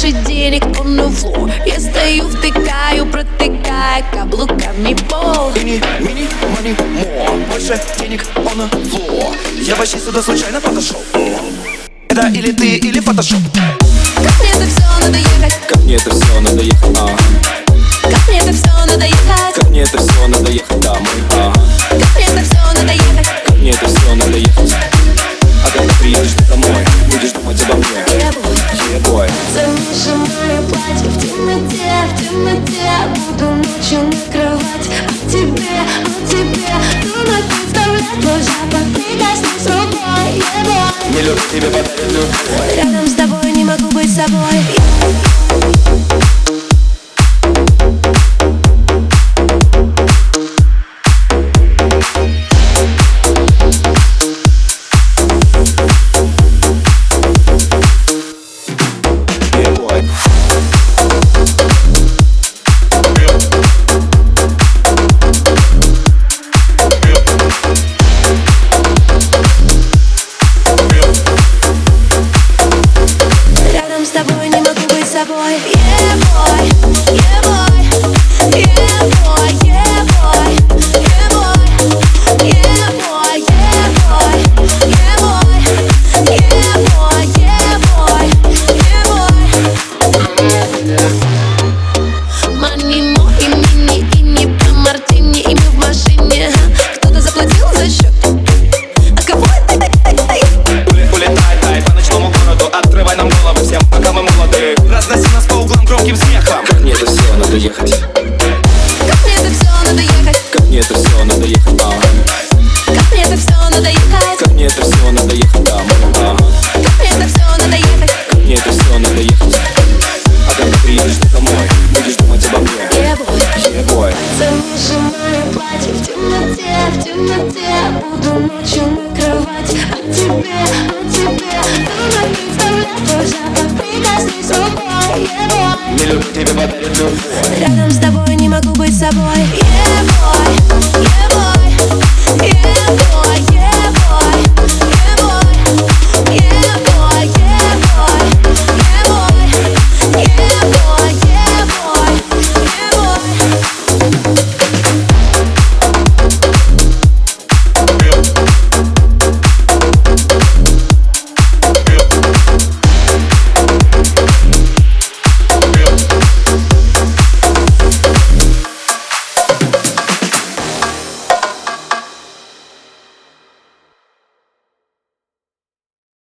больше денег on the floor. Я стою, втыкаю, протыкая каблуками пол. Мини, money, more. Больше денег on the floor. Я вообще сюда случайно подошел. Это или ты, или фотошоп. Как мне это все надо ехать? Как мне это все надо ехать, Как мне это все надо ехать? Как мне это все надо ехать домой, Как мне это все надо ехать? Как мне это все надо ехать. А когда приедешь ты домой, будешь думать обо мне. Ебой. Замешанное платье в темноте буду ночью накрывать. А тебе трудно представлять твой запах. Прикоснись рукой, Не люблю тебя подарить любовь. рядом с тобой не могу быть собой. Рядом с тобой не могу быть собой. Мани, мохи, мини, и не по мартини, и мы в машине. Кто-то заплатил за счет. А кого это? Улетай, тай, по ночному городу. Открывай нам головы всем, пока мы молоды. Разноси нас по углам громким смехом. Как мне это все надо ехать. Как мне это все надо ехать? Как мне это все надо ехать, Как мне это все надо ехать? Как мне это все надо ехать домой, Как мне это все надо ехать? Как мне это все надо ехать. А когда приедешь ты домой, будешь думать обо мне. Ебой. Замешанное платье в темноте буду ночью накрывать. А тебе трудно представлять твой запах. Прикоснись рукой, Не люблю тебя подарить любовь. рядом с тобой не могу быть собой.